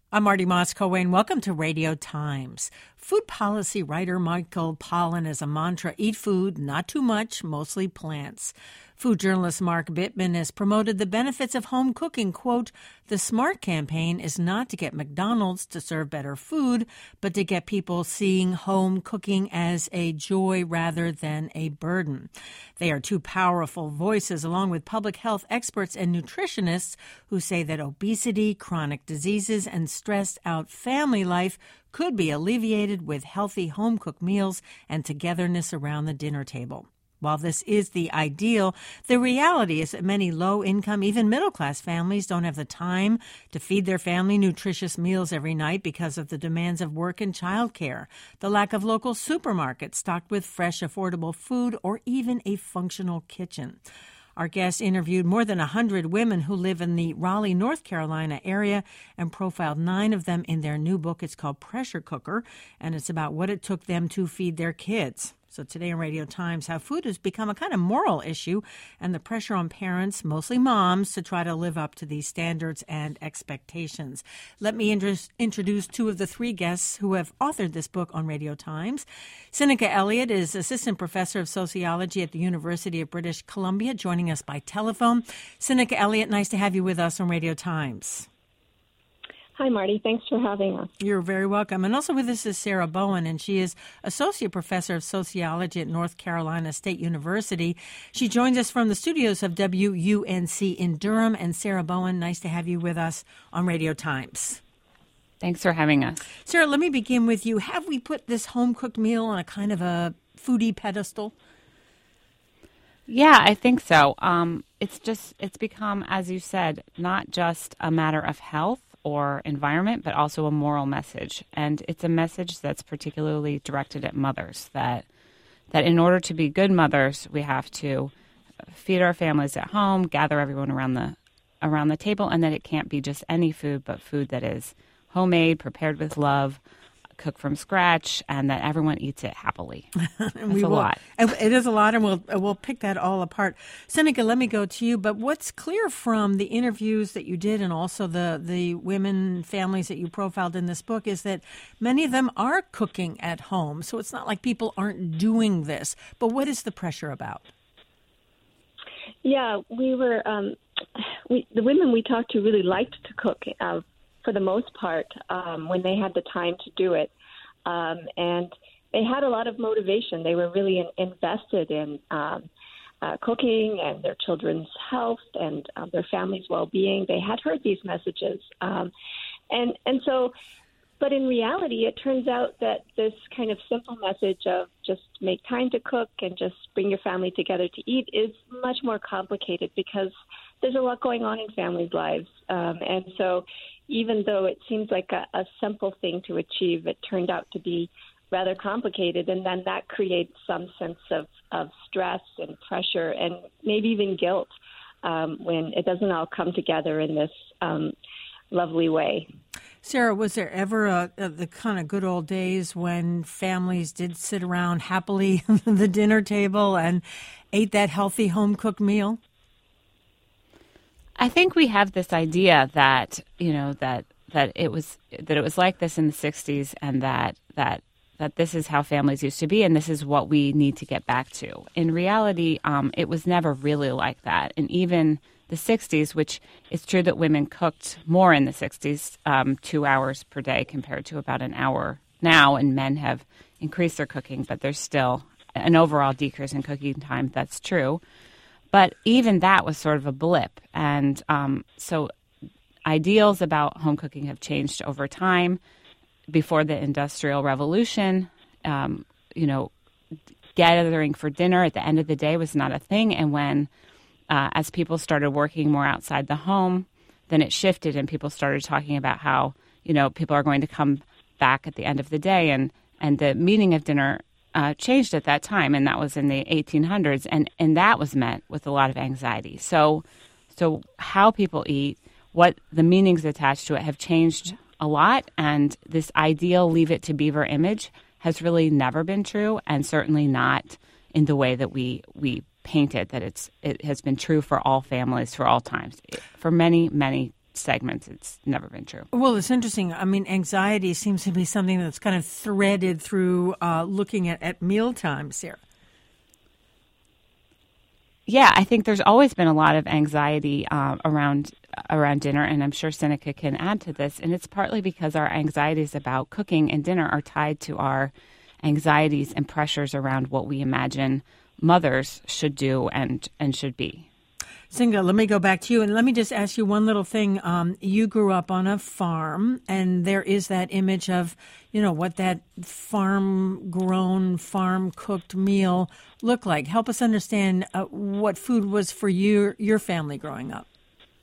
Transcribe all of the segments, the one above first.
I'm Marty Moss-Coane. Welcome to Radio Times. Food policy writer Michael Pollan has a mantra: eat food, not too much, mostly plants. Food journalist Mark Bittman has promoted the benefits of home cooking. Quote, the SMART campaign is not to get McDonald's to serve better food, but to get people seeing home cooking as a joy rather than a burden. They are two powerful voices, along with public health experts and nutritionists, who say that obesity, chronic diseases, and stressed-out family life could be alleviated with healthy home-cooked meals and togetherness around the dinner table. While this is the ideal, the reality is that many low-income, even middle-class families don't have the time to feed their family nutritious meals every night because of the demands of work and childcare, the lack of local supermarkets stocked with fresh, affordable food, or even a functional kitchen. Our guest interviewed more than 100 women who live in the Raleigh, North Carolina area and profiled 9 of them in their new book. It's called Pressure Cooker, and it's about what it took them to feed their kids. So today on Radio Times, how food has become a kind of moral issue and the pressure on parents, mostly moms, to try to live up to these standards and expectations. Let me introduce 2 of the 3 guests who have authored this book on Radio Times. Seneca Elliott is Assistant Professor of Sociology at the University of British Columbia, joining us by telephone. Seneca Elliott, nice to have you with us on Radio Times. Hi, Marty. Thanks for having us. You're very welcome. And also with us is Sarah Bowen, and she is Associate Professor of Sociology at North Carolina State University. She joins us from the studios of WUNC in Durham. And Sarah Bowen, nice to have you with us on Radio Times. Thanks for having us. Sarah, let me begin with you. Have we put this home-cooked meal on a kind of a foodie pedestal? Yeah, I think so. It's become, as you said, not just a matter of health or environment, but also a moral message. And it's a message that's particularly directed at mothers, that in order to be good mothers, we have to feed our families at home, gather everyone around the table, and that it can't be just any food, but food that is homemade, prepared with love, cooked from scratch, and that everyone eats it happily. That's a lot. It is a lot, and we'll pick that all apart. Seneca, let me go to you. But what's clear from the interviews that you did and also the women families that you profiled in this book is that many of them are cooking at home. So it's not like people aren't doing this. But what is the pressure about? Yeah, the women we talked to really liked to cook for the most part, when they had the time to do it. And they had a lot of motivation. They were really invested in cooking and their children's health and their family's well-being. They had heard these messages. But in reality, it turns out that this kind of simple message of just make time to cook and just bring your family together to eat is much more complicated because there's a lot going on in families' lives. And so even though it seems like a simple thing to achieve, it turned out to be rather complicated. And then that creates some sense of stress and pressure and maybe even guilt when it doesn't all come together in this lovely way. Sarah, was there ever the kind of good old days when families did sit around happily at the dinner table and ate that healthy home-cooked meal? I think we have this idea that that it was like this in the 60s, and that this is how families used to be, and this is what we need to get back to. In reality, it was never really like that, and even the 60s, which it's true that women cooked more in the 60s, 2 hours per day compared to about an hour now, and men have increased their cooking, but there's still an overall decrease in cooking time. That's true. But even that was sort of a blip. And so ideals about home cooking have changed over time. Before the Industrial Revolution, gathering for dinner at the end of the day was not a thing. And when, as people started working more outside the home, then it shifted and people started talking about how, people are going to come back at the end of the day. And the meaning of dinner changed at that time, and that was in the 1800s, and that was met with a lot of anxiety. So how people eat, what the meanings attached to it have changed a lot, and this ideal leave it to beaver image has really never been true, and certainly not in the way that we paint it, that it has been true for all families for all times. For many, many segments, it's never been true. Well, it's interesting. I mean, anxiety seems to be something that's kind of threaded through looking at mealtime, Sarah. Yeah, I think there's always been a lot of anxiety around dinner, and I'm sure Seneca can add to this. And it's partly because our anxieties about cooking and dinner are tied to our anxieties and pressures around what we imagine mothers should do and should be. Singa, let me go back to you, and let me just ask you one little thing. You grew up on a farm, and there is that image of, what that farm-grown, farm-cooked meal looked like. Help us understand what food was for your family growing up.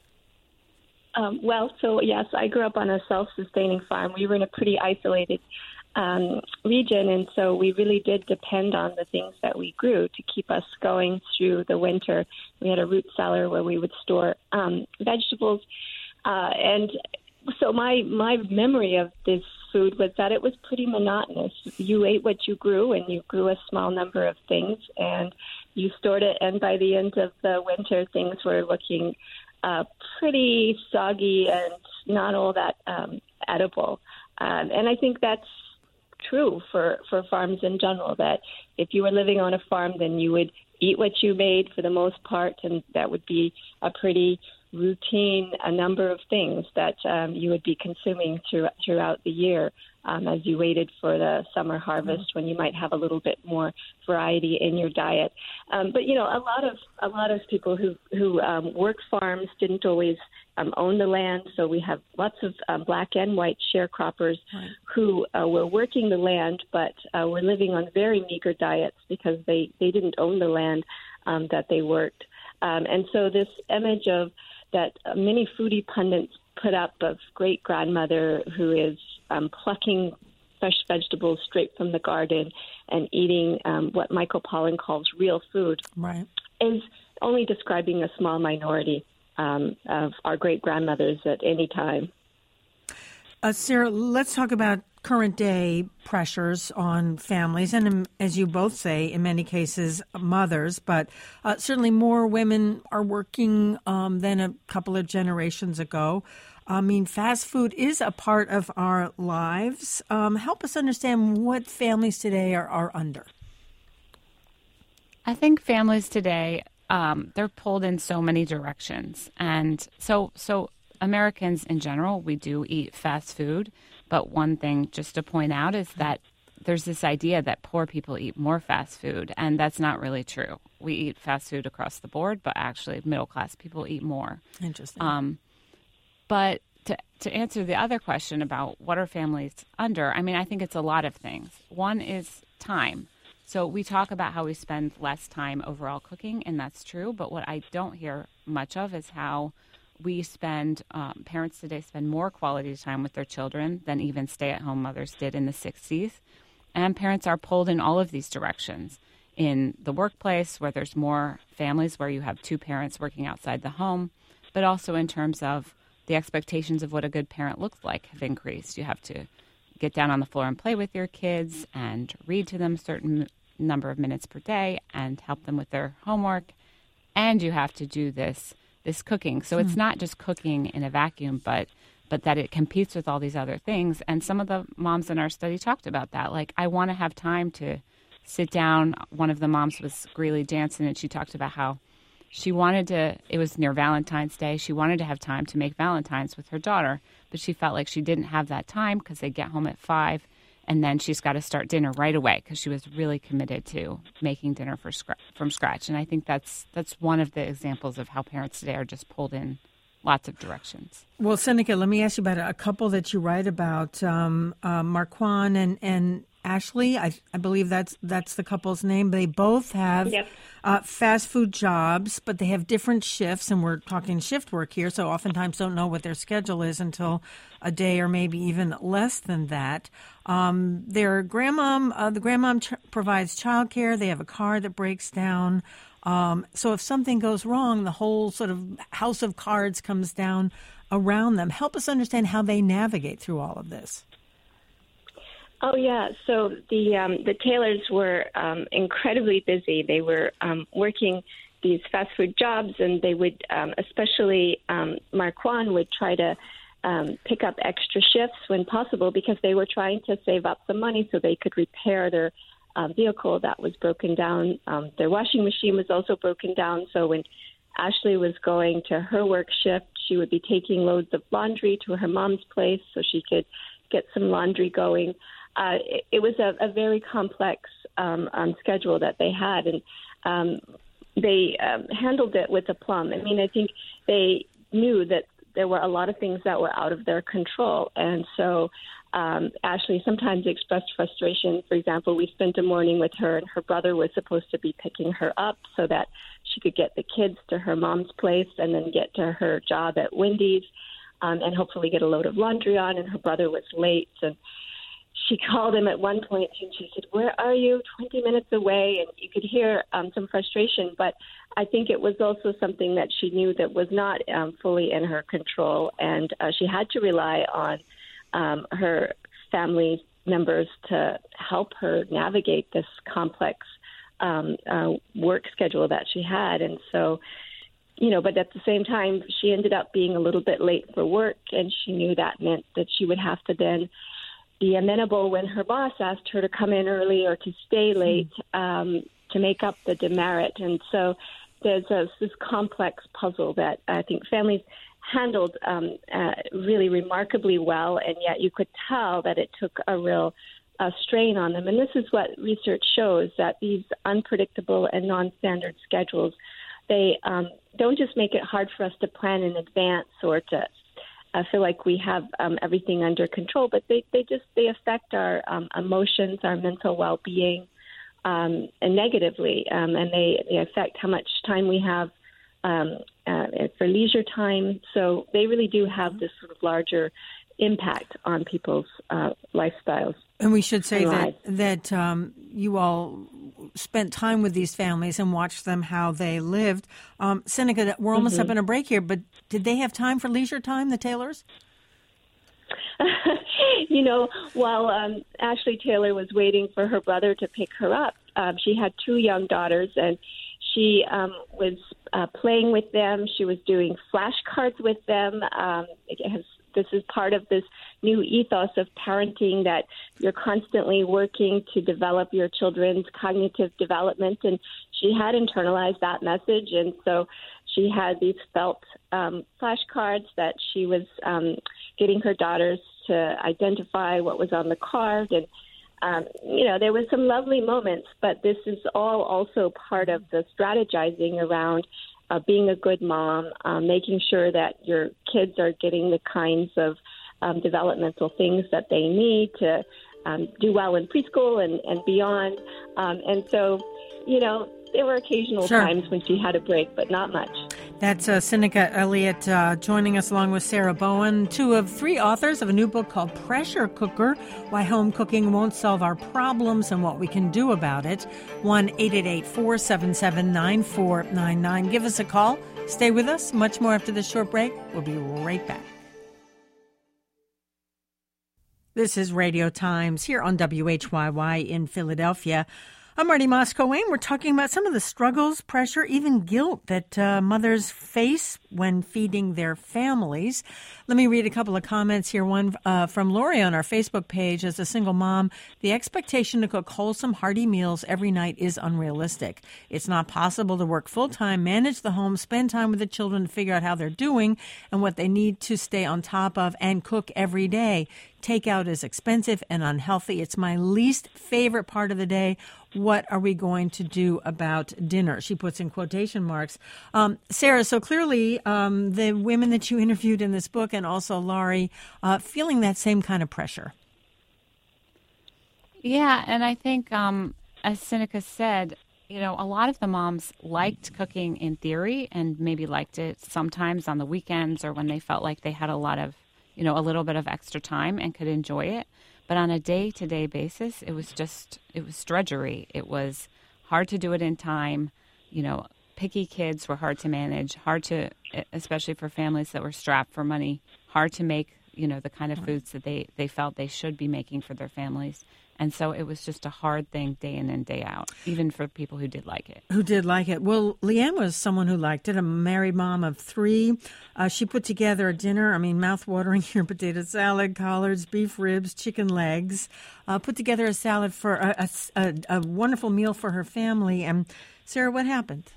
Yes, I grew up on a self-sustaining farm. We were in a pretty isolated region, and so we really did depend on the things that we grew to keep us going through the winter. We had a root cellar where we would store vegetables, and so my memory of this food was that it was pretty monotonous. You ate what you grew, and you grew a small number of things, and you stored it, and by the end of the winter, things were looking pretty soggy and not all that edible. And I think that's true for farms in general, that if you were living on a farm, then you would eat what you made for the most part, and that would be a pretty routine, a number of things that you would be consuming throughout the year as you waited for the summer harvest, when you might have a little bit more variety in your diet. But a lot of people who worked farms didn't always own the land. So we have lots of black and white sharecroppers who were working the land, but were living on very meager diets because they didn't own the land that they worked. And so this image of that many foodie pundits put up of great-grandmother who is plucking fresh vegetables straight from the garden and eating what Michael Pollan calls real food, is only describing a small minority of our great-grandmothers at any time. Sarah, let's talk about current-day pressures on families, and as you both say, in many cases, mothers, but certainly more women are working than a couple of generations ago. I mean, fast food is a part of our lives. Help us understand what families today are under. I think families today, they're pulled in so many directions. And so Americans in general, we do eat fast food. But one thing just to point out is that there's this idea that poor people eat more fast food, and that's not really true. We eat fast food across the board, but actually middle-class people eat more. Interesting. But to answer the other question about what are families under, I mean, I think it's a lot of things. One is time. So we talk about how we spend less time overall cooking, and that's true. But what I don't hear much of is how we spend, parents today spend more quality time with their children than even stay-at-home mothers did in the 60s. And parents are pulled in all of these directions. In the workplace, where there's more families where you have two parents working outside the home, but also in terms of the expectations of what a good parent looks like have increased. You have to get down on the floor and play with your kids and read to them a certain number of minutes per day and help them with their homework. And you have to do this cooking. So it's not just cooking in a vacuum, but that it competes with all these other things. And some of the moms in our study talked about that. Like, I want to have time to sit down. One of the moms was Greeley Jansen, and she talked about how she wanted to, it was near Valentine's Day, she wanted to have time to make Valentine's with her daughter, but she felt like she didn't have that time because they get home at 5, and then she's got to start dinner right away because she was really committed to making dinner from scratch. And I think that's one of the examples of how parents today are just pulled in lots of directions. Well, Seneca, let me ask you about a couple that you write about, Marquand and Ashley. I believe that's the couple's name. They both have fast food jobs, but they have different shifts, and we're talking shift work here, so oftentimes don't know what their schedule is until a day or maybe even less than that. Their grandmom, the grandmom provides childcare. They have a car that breaks down. So if something goes wrong, the whole sort of house of cards comes down around them. Help us understand how they navigate through all of this. Oh, yeah. So the Taylors were incredibly busy. They were working these fast food jobs, and they would, especially Marquand would try to pick up extra shifts when possible because they were trying to save up some money so they could repair their vehicle that was broken down. Their washing machine was also broken down, so when Ashley was going to her work shift, she would be taking loads of laundry to her mom's place so she could get some laundry going. It was a very complex schedule that they had, and they handled it with aplomb. I mean, I think they knew that there were a lot of things that were out of their control, and so Ashley sometimes expressed frustration. For example, we spent a morning with her, and her brother was supposed to be picking her up so that she could get the kids to her mom's place and then get to her job at Wendy's and hopefully get a load of laundry on, and her brother was late. And she called him at one point, and she said, "Where are you? 20 minutes away." And you could hear some frustration, but I think it was also something that she knew that was not fully in her control, and she had to rely on her family members to help her navigate this complex work schedule that she had. And so, but at the same time, she ended up being a little bit late for work, and she knew that meant that she would have to then be amenable when her boss asked her to come in early or to stay late to make up the demerit. And so there's this complex puzzle that I think families handled really remarkably well, and yet you could tell that it took a real strain on them. And this is what research shows, that these unpredictable and non-standard schedules, they don't just make it hard for us to plan in advance or to feel like we have everything under control, but they affect our emotions, our mental well-being, and negatively, and they affect how much time we have for leisure time. So they really do have this sort of larger impact on people's lifestyles. And we should say that you all spent time with these families and watched them how they lived. Seneca, we're almost up in a break here, but did they have time for leisure time, the Taylors? While Ashley Taylor was waiting for her brother to pick her up, she had two young daughters, and she was playing with them. She was doing flashcards with them. This is part of this new ethos of parenting, that you're constantly working to develop your children's cognitive development. And she had internalized that message. And so she had these felt flashcards that she was getting her daughters to identify what was on the card. And, there was some lovely moments, but this is all also part of the strategizing around being a good mom, making sure that your kids are getting the kinds of developmental things that they need to do well in preschool and beyond. And so, there were occasional times when she had a break, but not much. That's Seneca Elliott joining us along with Sarah Bowen, two of three authors of a new book called Pressure Cooker, Why Home Cooking Won't Solve Our Problems and What We Can Do About It. 1-888-477-9499. Give us a call. Stay with us. Much more after this short break. We'll be right back. This is Radio Times here on WHYY in Philadelphia. I'm Marty Moscow-Wayne. We're talking about some of the struggles, pressure, even guilt that mothers face when feeding their families. Let me read a couple of comments here. One from Lori on our Facebook page. As a single mom, the expectation to cook wholesome, hearty meals every night is unrealistic. It's not possible to work full-time, manage the home, spend time with the children to figure out how they're doing and what they need to stay on top of, and cook every day. Takeout is expensive and unhealthy. It's my least favorite part of the day. What are we going to do about dinner? She puts in quotation marks. Sarah, so clearly the women that you interviewed in this book and also Laurie feeling that same kind of pressure. Yeah, and I think, as Seneca said, a lot of the moms liked cooking in theory and maybe liked it sometimes on the weekends or when they felt like they had a little bit of extra time and could enjoy it. But on a day-to-day basis, it was drudgery. It was hard to do it in time. Picky kids were hard to manage, especially for families that were strapped for money, hard to make, the kind of foods that they felt they should be making for their families. And so it was just a hard thing day in and day out, even for people who did like it. Well, Leanne was someone who liked it, a married mom of 3. She put together a dinner, mouth-watering here, potato salad, collards, beef ribs, chicken legs, put together a salad for a wonderful meal for her family. And Sarah, what happened?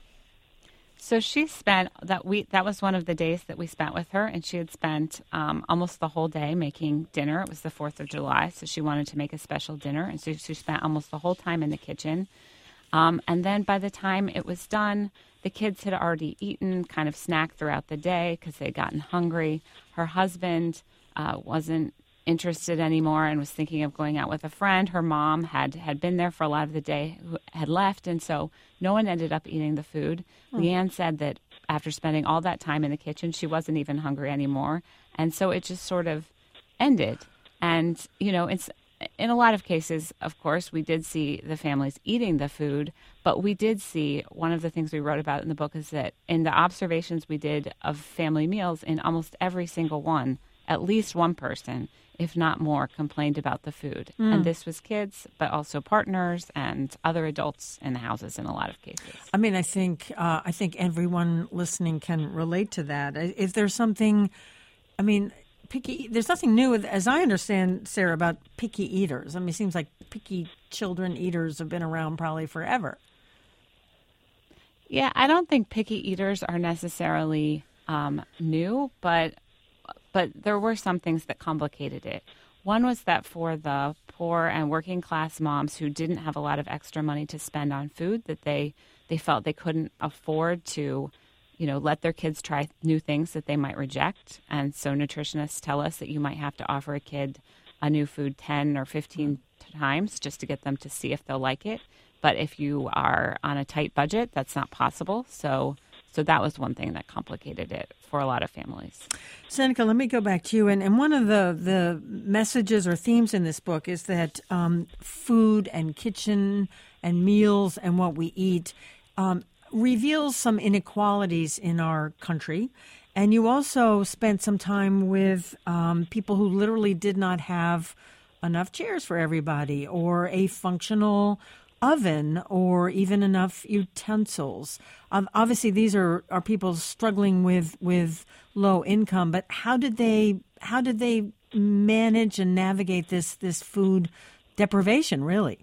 So she spent that was one of the days that we spent with her, and she had spent almost the whole day making dinner. It was the 4th of July, so she wanted to make a special dinner, and so she spent almost the whole time in the kitchen. And then by the time it was done, the kids had already eaten, kind of snacked throughout the day because they'd gotten hungry. Her husband wasn't interested anymore and was thinking of going out with a friend. Her mom had been there for a lot of the day, who had left, and so no one ended up eating the food. Leanne said that after spending all that time in the kitchen, she wasn't even hungry anymore, and so it just sort of ended. And, it's in a lot of cases, of course, we did see the families eating the food, but we did see, one of the things we wrote about in the book is that in the observations we did of family meals, in almost every single one, at least one person, if not more, complained about the food. And this was kids, but also partners and other adults in the houses in a lot of cases. I think everyone listening can relate to that. If there's something, picky, there's nothing new, as I understand, Sarah, about picky eaters. It seems like picky children eaters have been around probably forever. Yeah, I don't think picky eaters are necessarily new, but there were some things that complicated it. One was that for the poor and working class moms who didn't have a lot of extra money to spend on food, that they felt they couldn't afford to, let their kids try new things that they might reject. And so nutritionists tell us that you might have to offer a kid a new food 10 or 15 times just to get them to see if they'll like it. But if you are on a tight budget, that's not possible. So that was one thing that complicated it for a lot of families. Seneca, let me go back to you. And one of the messages or themes in this book is that food and kitchen and meals and what we eat reveals some inequalities in our country. And you also spent some time with people who literally did not have enough chairs for everybody or a functional oven or even enough utensils. Obviously, these are people struggling with low income. But how did they manage and navigate this food deprivation? Really?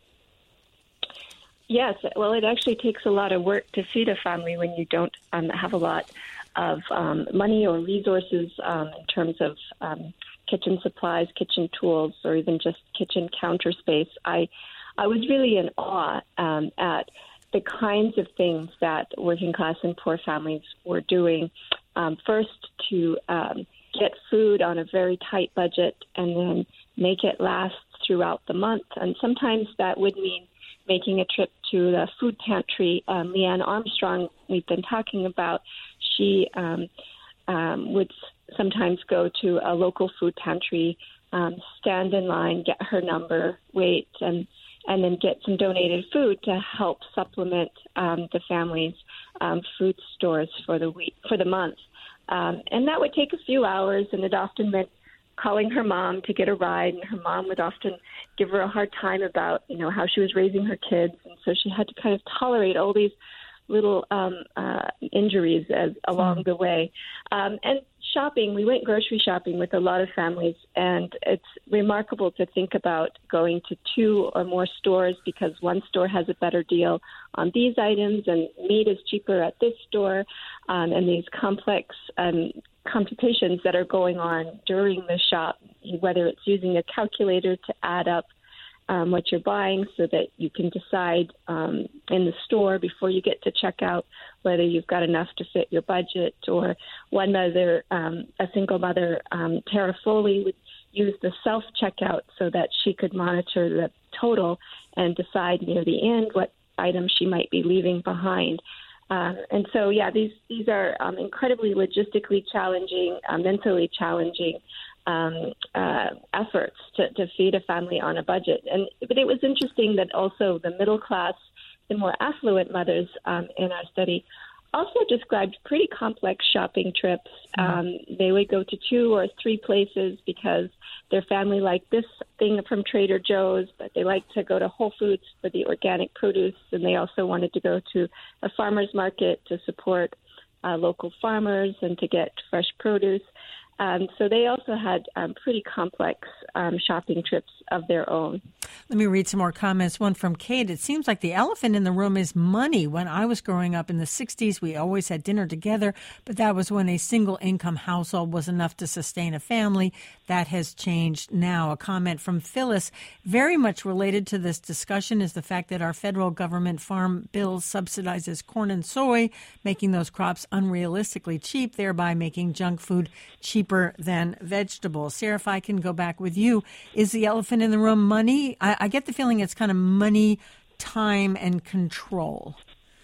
Yes. Well, it actually takes a lot of work to feed a family when you don't have a lot of money or resources in terms of kitchen supplies, kitchen tools, or even just kitchen counter space. I was really in awe at the kinds of things that working class and poor families were doing. First, to get food on a very tight budget and then make it last throughout the month. And sometimes that would mean making a trip to the food pantry. Leanne Armstrong, we've been talking about, she would sometimes go to a local food pantry, stand in line, get her number, wait, and then get some donated food to help supplement the family's food stores for the month. And that would take a few hours, and it often meant calling her mom to get a ride, and her mom would often give her a hard time about, how she was raising her kids, and so she had to kind of tolerate all these little injuries along the way. And shopping, we went grocery shopping with a lot of families, and it's remarkable to think about going to 2 or more stores because one store has a better deal on these items and meat is cheaper at this store, and these complex computations that are going on during the shop, whether it's using a calculator to add up what you're buying so that you can decide in the store before you get to checkout whether you've got enough to fit your budget. Or one mother, a single mother, Tara Foley, would use the self-checkout so that she could monitor the total and decide near the end what items she might be leaving behind. And so, these are incredibly logistically challenging, mentally challenging efforts to feed a family on a budget. But it was interesting that also the middle class, the more affluent mothers in our study also described pretty complex shopping trips. They would go to 2 or 3 places because their family liked this thing from Trader Joe's, but they liked to go to Whole Foods for the organic produce, and they also wanted to go to a farmer's market to support local farmers and to get fresh produce. So they also had pretty complex shopping trips of their own. Let me read some more comments. One from Kate. It seems like the elephant in the room is money. When I was growing up in the 60s, we always had dinner together, but that was when a single income household was enough to sustain a family. That has changed now. A comment from Phyllis, very much related to this discussion, is the fact that our federal government farm bill subsidizes corn and soy, making those crops unrealistically cheap, thereby making junk food cheaper than vegetables. Sarah, if I can go back with you, is the elephant in the room money? I get the feeling it's kind of money, time, and control.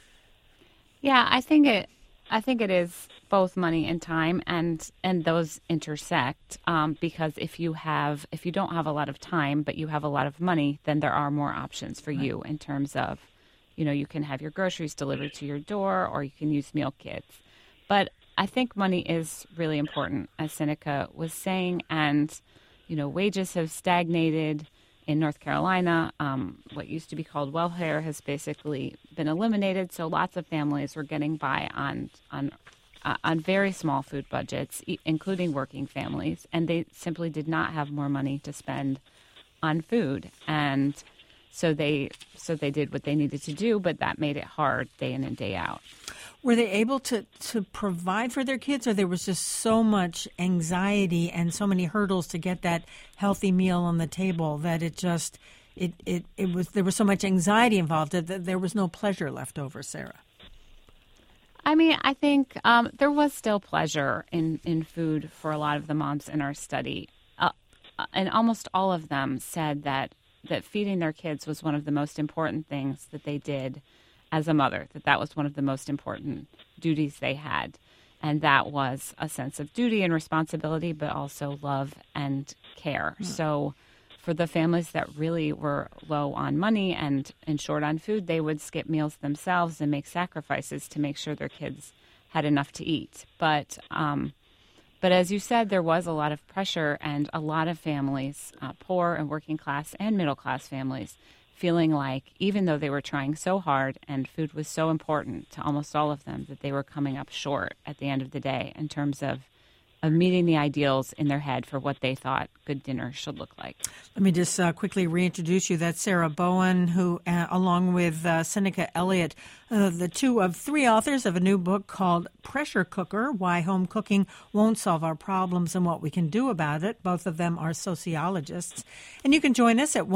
Yeah, I think it is both money and time, and those intersect because if you don't have a lot of time but you have a lot of money, then there are more options for you in terms of, you can have your groceries delivered to your door, or you can use meal kits. But I think money is really important, as Seneca was saying, and wages have stagnated in North Carolina. What used to be called welfare has basically been eliminated, so lots of families were getting by on very small food budgets, including working families, and they simply did not have more money to spend on food. And so they did what they needed to do, but that made it hard day in and day out. Were they able to provide for their kids, or there was just so much anxiety and so many hurdles to get that healthy meal on the table that there was so much anxiety involved that there was no pleasure left over, Sarah? I mean, I think there was still pleasure in food for a lot of the moms in our study. And almost all of them said that feeding their kids was one of the most important things that they did as a mother, that was one of the most important duties they had. And that was a sense of duty and responsibility, but also love and care. So for the families that really were low on money and short on food, they would skip meals themselves and make sacrifices to make sure their kids had enough to eat. But as you said, there was a lot of pressure, and a lot of families, poor and working class and middle class families, feeling like even though they were trying so hard and food was so important to almost all of them, that they were coming up short at the end of the day in terms of meeting the ideals in their head for what they thought good dinner should look like. Let me just quickly reintroduce you. That's Sarah Bowen, who, along with Seneca Elliott, the 2 of 3 authors of a new book called Pressure Cooker, Why Home Cooking Won't Solve Our Problems and What We Can Do About It. Both of them are sociologists. And you can join us at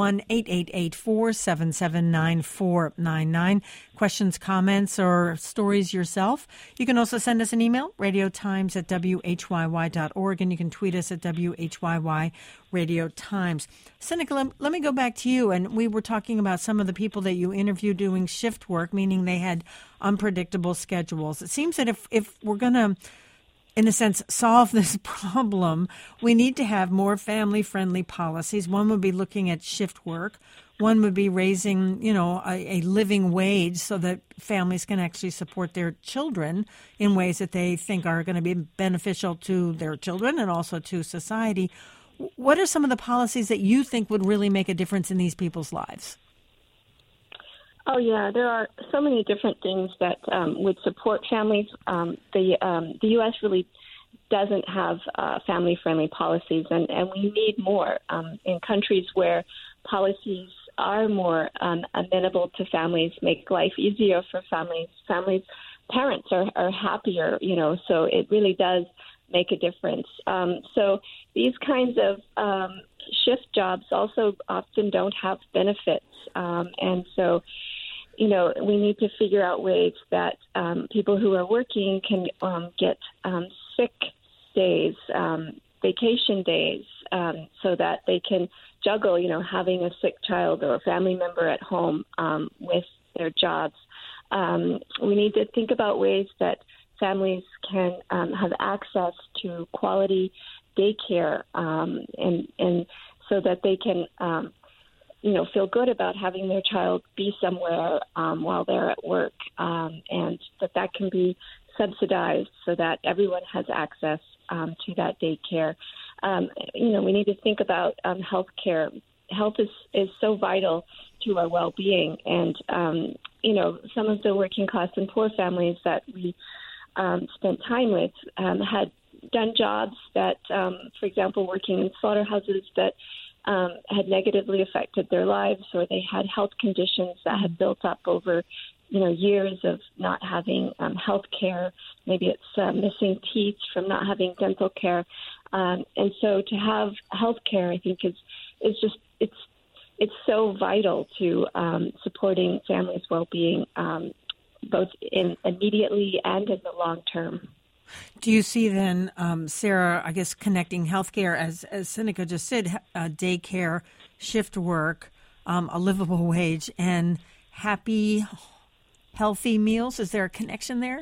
1-888-477-9499. Questions, comments, or stories yourself. You can also send us an email, radiotimes@whyy.org, and you can tweet us at WHYY Radio Times. Seneca, let me go back to you. And we were talking about some of the people that you interviewed doing shift work, meaning they had unpredictable schedules. It seems that if we're going to, in a sense, solve this problem, we need to have more family-friendly policies. One would be looking at shift work. One would be raising, a living wage so that families can actually support their children in ways that they think are going to be beneficial to their children and also to society. What are some of the policies that you think would really make a difference in these people's lives? Oh, yeah, there are so many different things that would support families. The U.S. really doesn't have family-friendly policies, and we need more in countries where policies are more amenable to families, make life easier for families. Parents are happier, so it really does make a difference. So these kinds of shift jobs also often don't have benefits. And so, we need to figure out ways that people who are working can get sick days, vacation days, so that they can juggle, having a sick child or a family member at home with their jobs. We need to think about ways that families can have access to quality daycare, and so that they can, feel good about having their child be somewhere while they're at work, and that can be subsidized so that everyone has access to that daycare. We need to think about health care. Health is so vital to our well-being, and some of the working class and poor families that we spent time with had done jobs that, for example, working in slaughterhouses that had negatively affected their lives, or they had health conditions that had built up over years of not having health care. Maybe it's missing teeth from not having dental care. And so to have health care, I think, is just it's so vital to supporting families' well-being, both immediately and in the long term. Do you see then, Sarah, I guess connecting healthcare, as Seneca just said, daycare, shift work, a livable wage, and happy, healthy meals? Is there a connection there?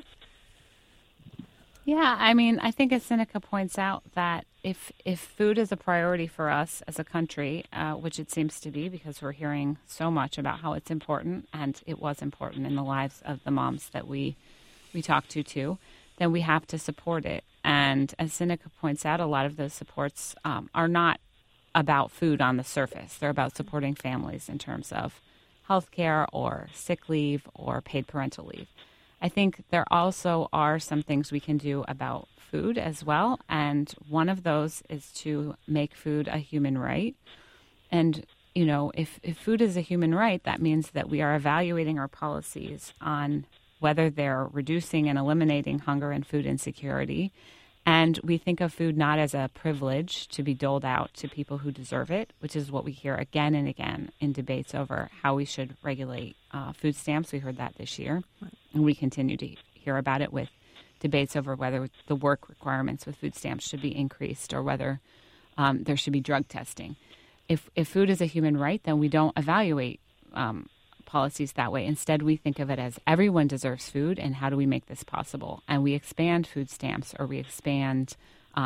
Yeah, I mean, I think as Seneca points out that if food is a priority for us as a country, which it seems to be because we're hearing so much about how it's important, and it was important in the lives of the moms that we talked to too, then we have to support it. And as Seneca points out, a lot of those supports are not about food on the surface. They're about supporting families in terms of health care or sick leave or paid parental leave. I think there also are some things we can do about food as well. And one of those is to make food a human right. And, if food is a human right, that means that we are evaluating our policies on whether they're reducing and eliminating hunger and food insecurity. And we think of food not as a privilege to be doled out to people who deserve it, which is what we hear again and again in debates over how we should regulate food stamps. We heard that this year, and we continue to hear about it with debates over whether the work requirements with food stamps should be increased or whether there should be drug testing. If food is a human right, then we don't evaluate policies that way. Instead, we think of it as everyone deserves food, and how do we make this possible? And we expand food stamps, or we expand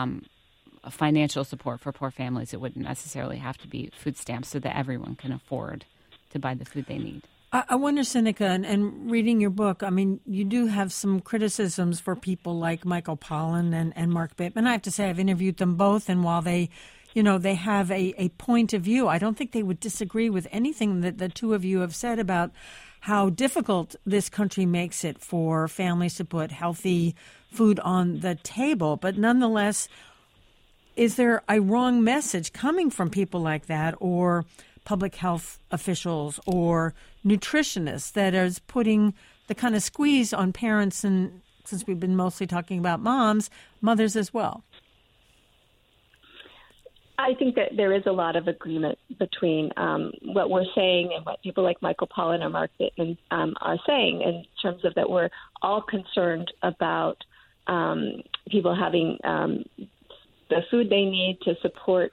financial support for poor families. It wouldn't necessarily have to be food stamps so that everyone can afford to buy the food they need. I wonder, Seneca, and reading your book, I mean, you do have some criticisms for people like Michael Pollan and Mark Bittman. I have to say I've interviewed them both, and while they have a point of view, I don't think they would disagree with anything that the two of you have said about how difficult this country makes it for families to put healthy food on the table. But nonetheless, is there a wrong message coming from people like that, or public health officials or nutritionists, that is putting the kind of squeeze on parents, and since we've been mostly talking about mothers as well? I think that there is a lot of agreement between what we're saying and what people like Michael Pollan or Mark Bittman are saying, in terms of that we're all concerned about people having the food they need to support,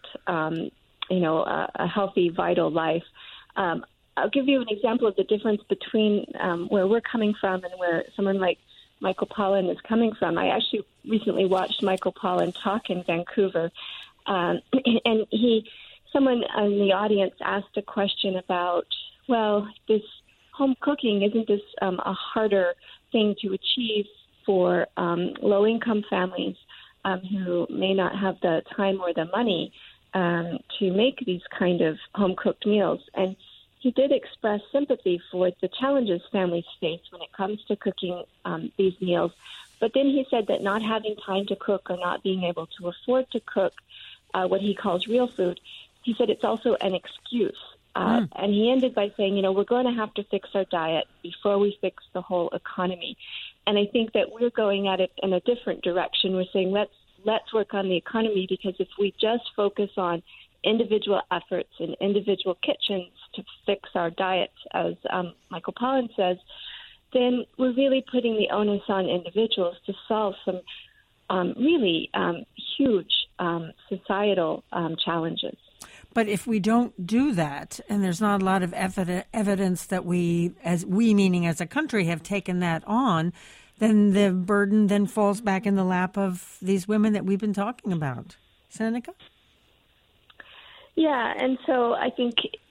a healthy, vital life. I'll give you an example of the difference between where we're coming from and where someone like Michael Pollan is coming from. I actually recently watched Michael Pollan talk in Vancouver. And someone in the audience asked a question about, well, this home cooking, isn't this a harder thing to achieve for low-income families who may not have the time or the money to make these kind of home-cooked meals? And he did express sympathy for the challenges families face when it comes to cooking these meals. But then he said that not having time to cook or not being able to afford to cook what he calls real food, he said it's also an excuse. And he ended by saying, we're going to have to fix our diet before we fix the whole economy. And I think that we're going at it in a different direction. We're saying let's work on the economy, because if we just focus on individual efforts in individual kitchens to fix our diet, as Michael Pollan says, then we're really putting the onus on individuals to solve some really huge societal challenges. But if we don't do that, and there's not a lot of evidence that we meaning as a country, have taken that on, then the burden then falls back in the lap of these women that we've been talking about. Seneca? Yeah, and so I think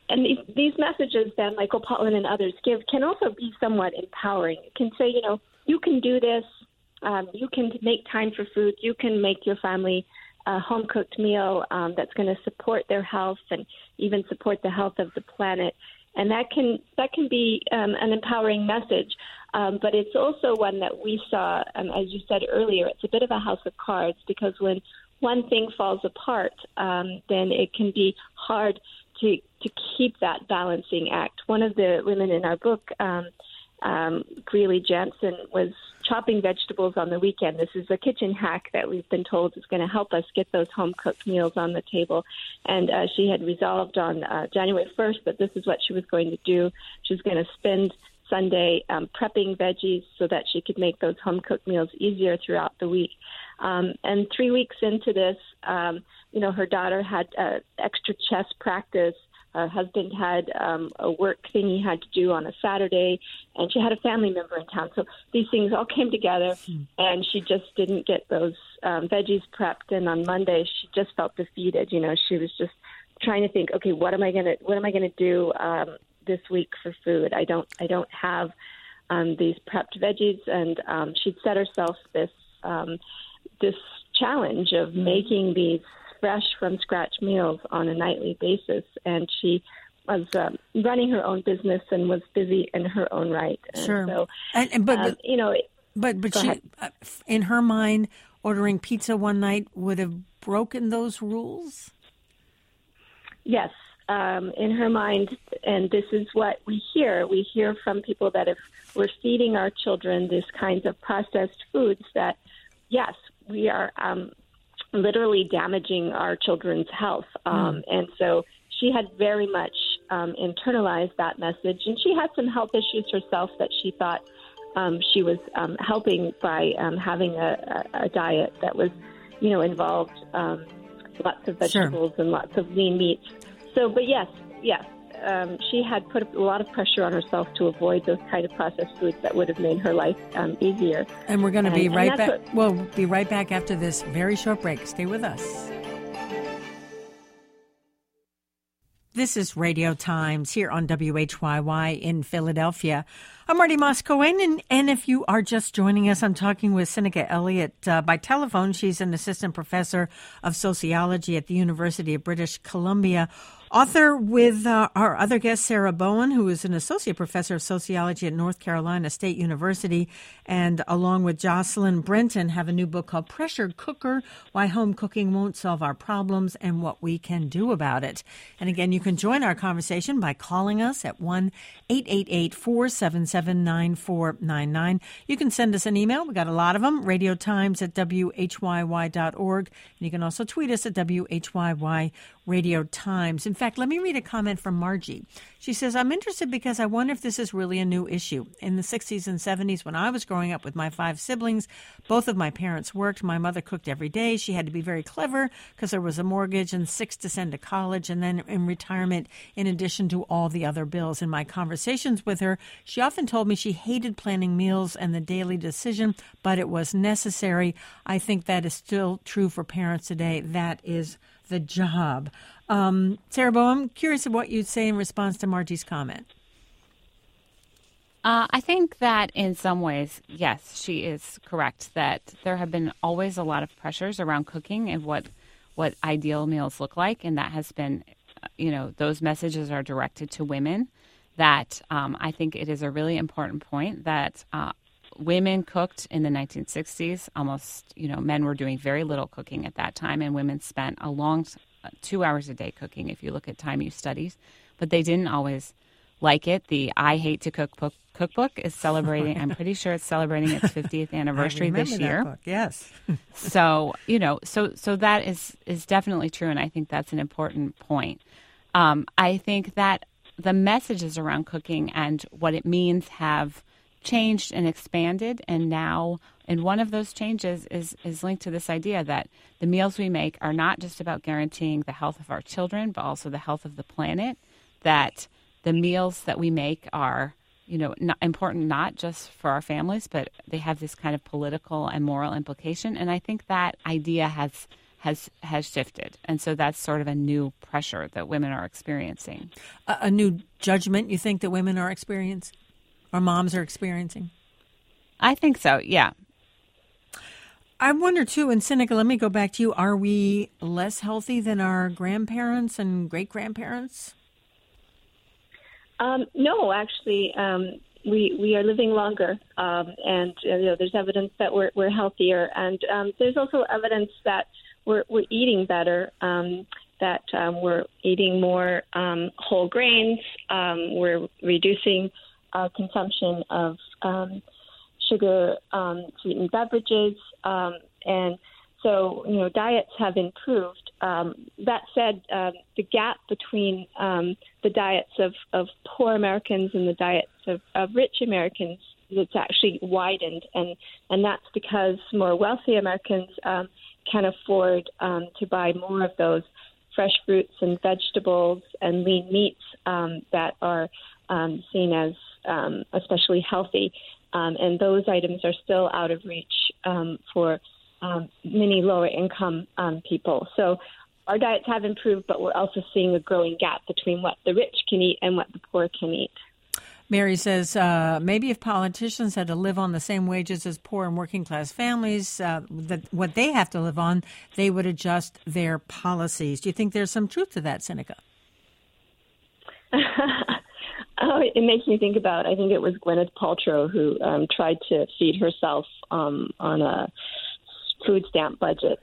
And these messages that Michael Pollan and others give can also be somewhat empowering. It can say, you can do this. You can make time for food. You can make your family a home-cooked meal that's going to support their health and even support the health of the planet. And that can be an empowering message. But it's also one that we saw, as you said earlier, it's a bit of a house of cards, because when one thing falls apart, then it can be hard to keep that balancing act. One of the women in our book, Greeley Jansen, was chopping vegetables on the weekend. This is a kitchen hack that we've been told is going to help us get those home-cooked meals on the table. And she had resolved on January 1st that this is what she was going to do. She was going to spend Sunday prepping veggies so that she could make those home-cooked meals easier throughout the week. And 3 weeks into this, her daughter had extra chess practice. Her husband had a work thing he had to do on a Saturday, and she had a family member in town. So these things all came together, and she just didn't get those veggies prepped. And on Monday, she just felt defeated. She was just trying to think, okay, what am I gonna do this week for food? I don't have these prepped veggies, and she'd set herself this challenge of making these fresh from scratch meals on a nightly basis. And she was running her own business and was busy in her own right. And sure. So, but she, in her mind, ordering pizza one night would have broken those rules? Yes. In her mind, and this is what we hear. We hear from people that if we're feeding our children these kinds of processed foods, that, yes, we are literally damaging our children's health. And so she had very much internalized that message. And she had some health issues herself that she thought she was helping by having a diet that was, involved lots of vegetables and lots of lean meats. So, but yes, she had put a lot of pressure on herself to avoid those kind of processed foods that would have made her life easier. And we're going to be right back. We'll be right back after this very short break. Stay with us. This is Radio Times here on WHYY in Philadelphia. I'm Marty Moss-Cohen, and if you are just joining us, I'm talking with Seneca Elliott by telephone. She's an assistant professor of sociology at the University of British Columbia. Author with our other guest, Sarah Bowen, who is an associate professor of sociology at North Carolina State University, and along with Jocelyn Brenton, have a new book called Pressure Cooker, Why Home Cooking Won't Solve Our Problems and What We Can Do About It. And again, you can join our conversation by calling us at 1-888-477-9499. You can send us an email. We got a lot of them, radiotimes@whyy.org. And you can also tweet us at WHYY Radio Times. In fact, let me read a comment from Margie. She says, I'm interested because I wonder if this is really a new issue. In the 60s and 70s, when I was growing up with my 5 siblings, both of my parents worked. My mother cooked every day. She had to be very clever because there was a mortgage and 6 to send to college and then in retirement, in addition to all the other bills. In my conversations with her, she often told me she hated planning meals and the daily decision, but it was necessary. I think that is still true for parents today. That is the job. Sarah Bowen, I'm curious of what you'd say in response to Margie's comment. I think that in some ways, yes, she is correct that there have been always a lot of pressures around cooking and what ideal meals look like. And that has been, those messages are directed to women. That I think it is a really important point that women cooked in the 1960s. Almost, men were doing very little cooking at that time, and women spent a long 2 hours a day cooking, if you look at time use studies. But they didn't always like it. The I Hate to Cook cookbook is celebrating, I'm pretty sure it's celebrating its 50th anniversary this year. That book, yes. So that is definitely true, and I think that's an important point. I think that the messages around cooking and what it means have changed and expanded, and now, and one of those changes is linked to this idea that the meals we make are not just about guaranteeing the health of our children, but also the health of the planet, that the meals that we make are, not important not just for our families, but they have this kind of political and moral implication. And I think that idea has has shifted. And so that's sort of a new pressure that women are experiencing. A new judgment, you think, that women are experiencing, or moms are experiencing? I think so, yeah. I wonder, too, and Seneca, let me go back to you. Are we less healthy than our grandparents and great-grandparents? No, actually, we are living longer, and there's evidence that we're healthier, and there's also evidence that we're eating better, that we're eating more whole grains, we're reducing consumption of sugar sweetened beverages, and so diets have improved. That said, the gap between the diets of poor Americans and the diets of rich Americans, it's actually widened, and that's because more wealthy Americans can afford to buy more of those fresh fruits and vegetables and lean meats that are seen as especially healthy. And those items are still out of reach for many lower income people. So our diets have improved, but we're also seeing a growing gap between what the rich can eat and what the poor can eat. Mary says, maybe if politicians had to live on the same wages as poor and working class families, what they have to live on, they would adjust their policies. Do you think there's some truth to that, Seneca? It makes me think about, I think it was Gwyneth Paltrow who tried to feed herself on a food stamp budget.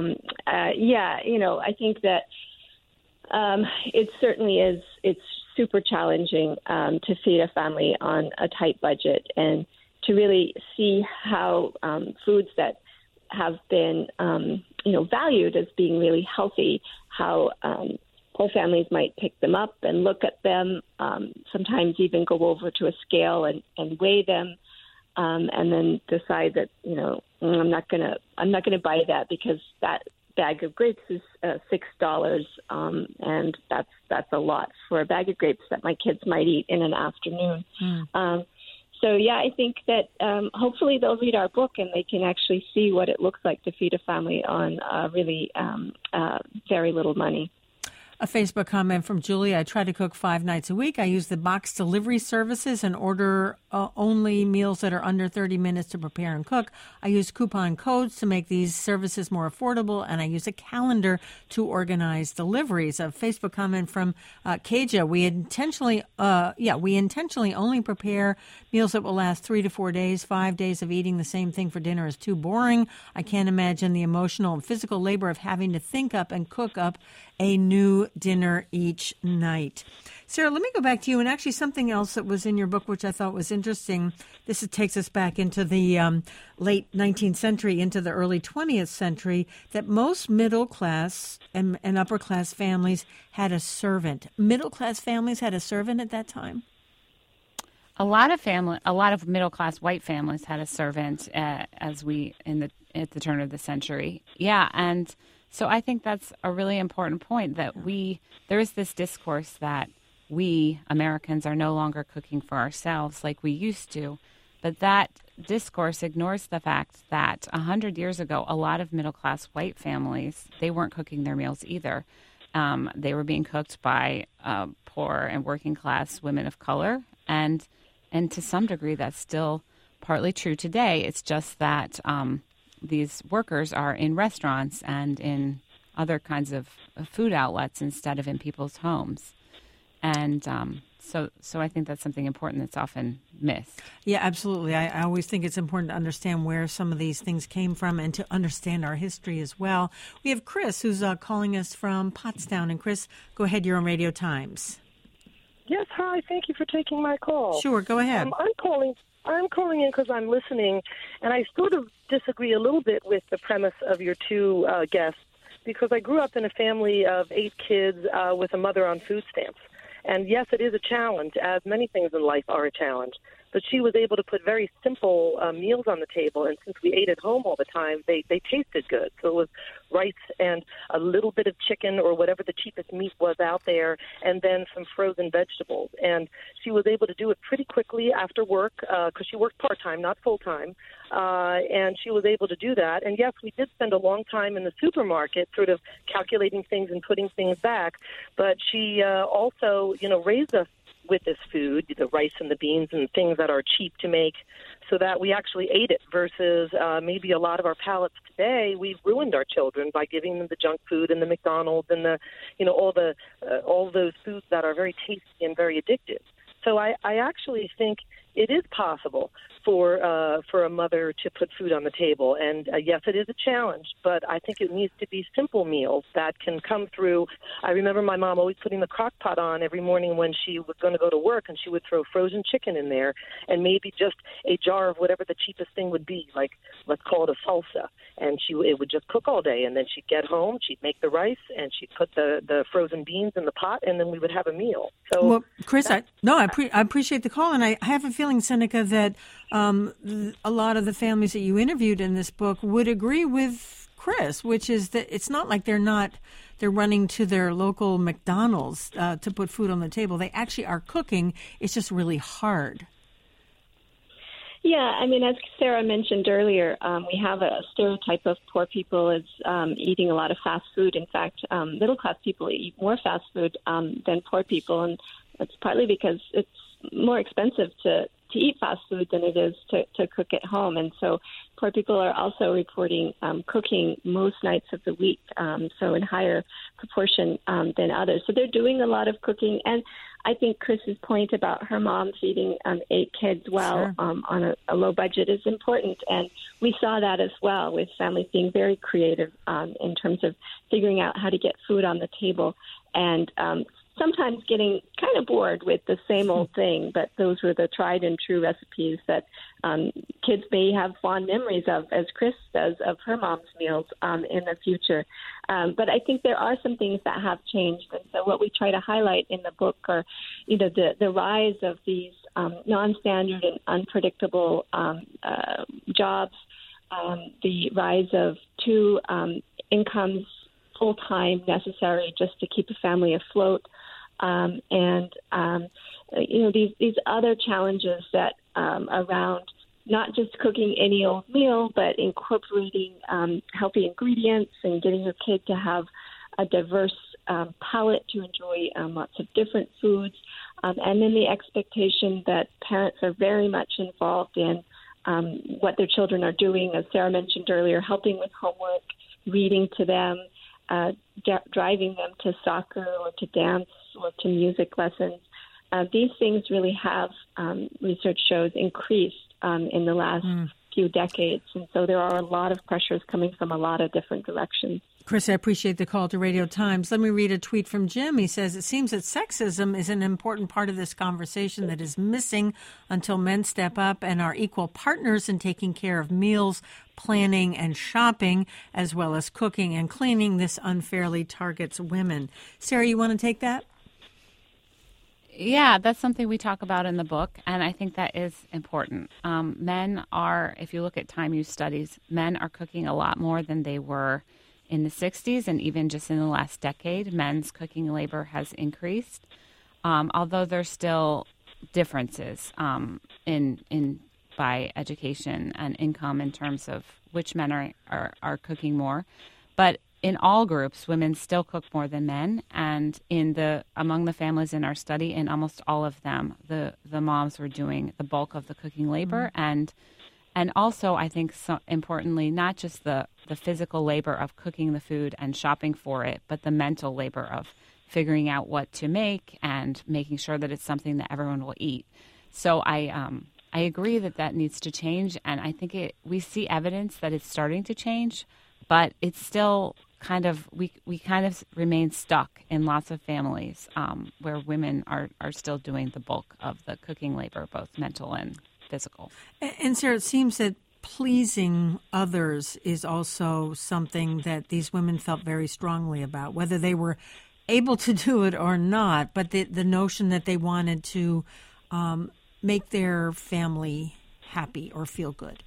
I think that it certainly is. It's super challenging to feed a family on a tight budget, and to really see how foods that have been, valued as being really healthy, how poor families might pick them up and look at them, sometimes even go over to a scale and weigh them, and then decide that I'm not gonna buy that because that bag of grapes is $6, and that's a lot for a bag of grapes that my kids might eat in an afternoon. I think that hopefully they'll read our book and they can actually see what it looks like to feed a family on really very little money. A Facebook comment from Julie. I try to cook 5 nights a week. I use the box delivery services and order only meals that are under 30 minutes to prepare and cook. I use coupon codes to make these services more affordable, and I use a calendar to organize deliveries. A Facebook comment from Kaja. We intentionally only prepare meals that will last 3 to 4 days. 5 days of eating the same thing for dinner is too boring. I can't imagine the emotional and physical labor of having to think up and cook up a new dinner each night. Sarah, let me go back to you, and actually something else that was in your book which I thought was interesting. This takes us back into the late 19th century, into the early 20th century, that most middle class and upper class families had a servant. Middle class families had a servant at that time? A lot of middle class white families had a servant at the turn of the century. Yeah, and so I think that's a really important point, that there is this discourse that we Americans are no longer cooking for ourselves like we used to. But that discourse ignores the fact that 100 years ago, a lot of middle-class white families, they weren't cooking their meals either. They were being cooked by poor and working-class women of color. And to some degree, that's still partly true today. It's just that these workers are in restaurants and in other kinds of food outlets instead of in people's homes. And so I think that's something important that's often missed. Yeah, absolutely. I always think it's important to understand where some of these things came from and to understand our history as well. We have Chris, who's calling us from Pottstown. And Chris, go ahead. You're on Radio Times. Yes, hi. Thank you for taking my call. Sure, go ahead. I'm calling in because I'm listening, and I sort of disagree a little bit with the premise of your two guests, because I grew up in a family of 8 kids with a mother on food stamps. And yes, it is a challenge, as many things in life are a challenge. But she was able to put very simple meals on the table, and since we ate at home all the time, they tasted good. So it was rice and a little bit of chicken or whatever the cheapest meat was out there, and then some frozen vegetables. And she was able to do it pretty quickly after work because she worked part-time, not full-time, and she was able to do that. And yes, we did spend a long time in the supermarket sort of calculating things and putting things back, but she also, raised us with this food, the rice and the beans and things that are cheap to make, so that we actually ate it versus maybe a lot of our palates today. We've ruined our children by giving them the junk food and the McDonald's and the, all those foods that are very tasty and very addictive. So I actually think it is possible for a mother to put food on the table. And yes, it is a challenge, but I think it needs to be simple meals that can come through. I remember my mom always putting the crock pot on every morning when she was going to go to work, and she would throw frozen chicken in there and maybe just a jar of whatever the cheapest thing would be, like let's call it a salsa. And it would just cook all day. And then she'd get home, she'd make the rice, and she'd put the frozen beans in the pot, and then we would have a meal. So, well, Chris, I appreciate the call, and I have a feeling, Seneca, that a lot of the families that you interviewed in this book would agree with Chris, which is that it's not like they're running to their local McDonald's to put food on the table. They actually are cooking. It's just really hard. Yeah, I mean, as Sarah mentioned earlier, we have a stereotype of poor people as eating a lot of fast food. In fact, middle-class people eat more fast food than poor people, and that's partly because it's more expensive to eat fast food than it is to cook at home. And so poor people are also reporting cooking most nights of the week, so in higher proportion than others. So they're doing a lot of cooking. And I think Chris's point about her mom feeding 8 kids well on a low budget is important. And we saw that as well with families being very creative in terms of figuring out how to get food on the table and sometimes getting kind of bored with the same old thing, but those were the tried and true recipes that kids may have fond memories of, as Chris does, of her mom's meals in the future. But I think there are some things that have changed. And so what we try to highlight in the book are, the rise of these non-standard and unpredictable jobs, the rise of 2 incomes full-time necessary just to keep a family afloat. These other challenges that around not just cooking any old meal, but incorporating healthy ingredients and getting your kid to have a diverse palate to enjoy lots of different foods. And then the expectation that parents are very much involved in what their children are doing, as Sarah mentioned earlier, helping with homework, reading to them, driving them to soccer or to dance or to music lessons. These things really have, research shows, increased in the last few decades. And so there are a lot of pressures coming from a lot of different directions. Chris, I appreciate the call to Radio Times. Let me read a tweet from Jim. He says, it seems that sexism is an important part of this conversation that is missing until men step up and are equal partners in taking care of meals, planning, and shopping, as well as cooking and cleaning. This unfairly targets women. Sarah, you want to take that? Yeah, that's something we talk about in the book, and I think that is important. Men are, if you look at time use studies, men are cooking a lot more than they were in the 60s, and even just in the last decade, men's cooking labor has increased, although there's still differences in by education and income in terms of which men are cooking more. But in all groups, women still cook more than men, and among the families in our study, in almost all of them, the moms were doing the bulk of the cooking labor, and also, I think, importantly, not just the physical labor of cooking the food and shopping for it, but the mental labor of figuring out what to make and making sure that it's something that everyone will eat. So I agree that needs to change, and I think we see evidence that it's starting to change, but it's still kind of we kind of remain stuck in lots of families where women are still doing the bulk of the cooking labor, both mental and physical. And Sarah, it seems that pleasing others is also something that these women felt very strongly about, whether they were able to do it or not. But the notion that they wanted to make their family happy or feel good.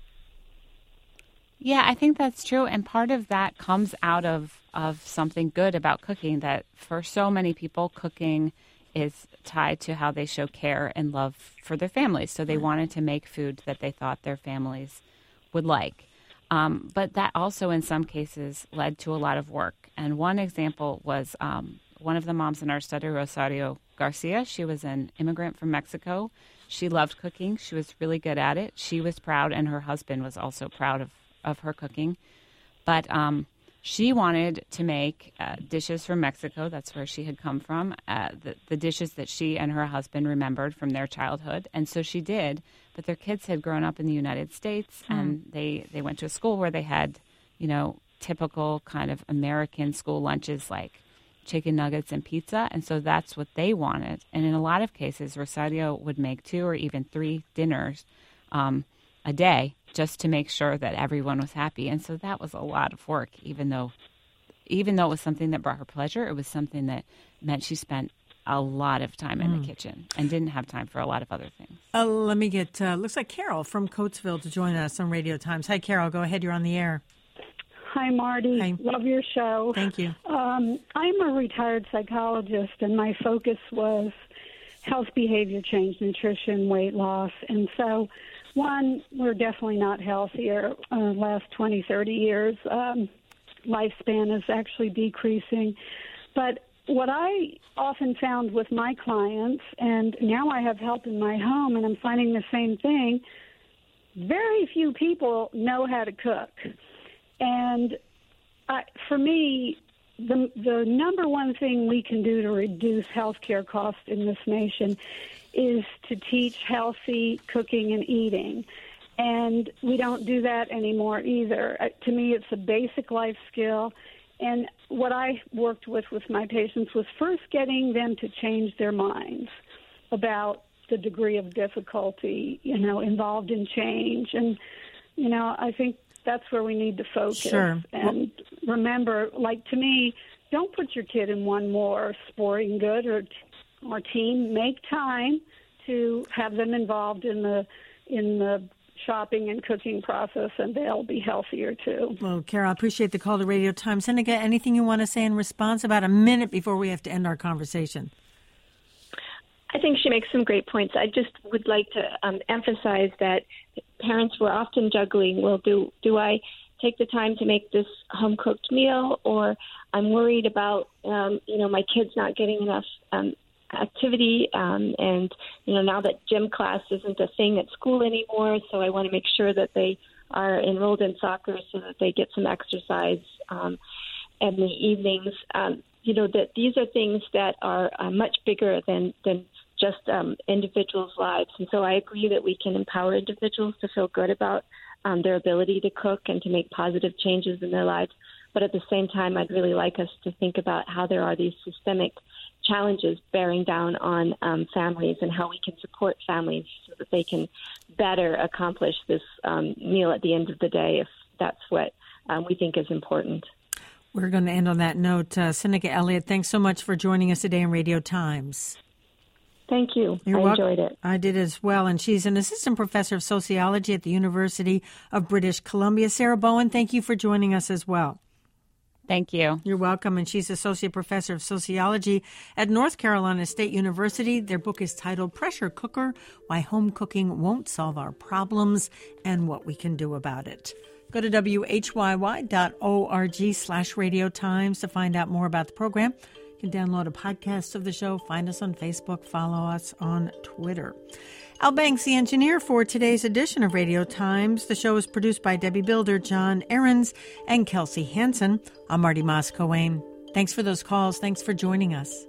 Yeah, I think that's true. And part of that comes out of something good about cooking, that for so many people, cooking is tied to how they show care and love for their families. So they wanted to make food that they thought their families would like. But that also, in some cases, led to a lot of work. And one example was one of the moms in our study, Rosario Garcia. She was an immigrant from Mexico. She loved cooking. She was really good at it. She was proud, and her husband was also proud of her cooking. But she wanted to make dishes from Mexico. That's where she had come from, the dishes that she and her husband remembered from their childhood. And so she did. But their kids had grown up in the United States, and they went to a school where they had, typical kind of American school lunches like chicken nuggets and pizza. And so that's what they wanted. And in a lot of cases, Rosario would make 2 or even 3 dinners a day just to make sure that everyone was happy. And so that was a lot of work, even though it was something that brought her pleasure. It was something that meant she spent a lot of time in the kitchen and didn't have time for a lot of other things. Let me get, looks like Carol from Coatesville to join us on Radio Times. Hi, Carol. Go ahead. You're on the air. Hi, Marty. Hi. Love your show. Thank you. I'm a retired psychologist, and my focus was health behavior change, nutrition, weight loss. And so, one, we're definitely not healthier last 20, 30 years. Lifespan is actually decreasing. But what I often found with my clients, and now I have help in my home, and I'm finding the same thing, very few people know how to cook. And for me, the number one thing we can do to reduce healthcare costs in this nation is to teach healthy cooking and eating. And we don't do that anymore either. To me, it's a basic life skill. And what I worked with my patients was first getting them to change their minds about the degree of difficulty, involved in change. And, I think that's where we need to focus. Sure. And remember, to me, don't put your kid in one more sporting good or team. Make time to have them involved in the shopping and cooking process, and they'll be healthier too. Well, Carol, I appreciate the call to Radio Times. Seneca, anything you want to say in response? About a minute before we have to end our conversation. I think she makes some great points. I just would like to emphasize that parents were often juggling, well, do I take the time to make this home-cooked meal, or I'm worried about, my kids not getting enough activity, and, now that gym class isn't a thing at school anymore, so I want to make sure that they are enrolled in soccer so that they get some exercise in the evenings. That these are things that are much bigger than just individuals' lives. And so I agree that we can empower individuals to feel good about their ability to cook and to make positive changes in their lives. But at the same time, I'd really like us to think about how there are these systemic challenges bearing down on families and how we can support families so that they can better accomplish this meal at the end of the day, if that's what we think is important. We're going to end on that note. Seneca Elliott, thanks so much for joining us today in Radio Times. Thank you. I enjoyed it. I did as well. And she's an assistant professor of sociology at the University of British Columbia. Sarah Bowen, thank you for joining us as well. Thank you. You're welcome. And she's associate professor of sociology at North Carolina State University. Their book is titled Pressure Cooker, Why Home Cooking Won't Solve Our Problems and What We Can Do About It. Go to whyy.org/Radio Times to find out more about the program. You can download a podcast of the show, find us on Facebook, follow us on Twitter. Al Banks, the engineer for today's edition of Radio Times. The show is produced by Debbie Builder, John Ahrens, and Kelsey Hansen. I'm Marty Moss-Coane. Thanks for those calls. Thanks for joining us.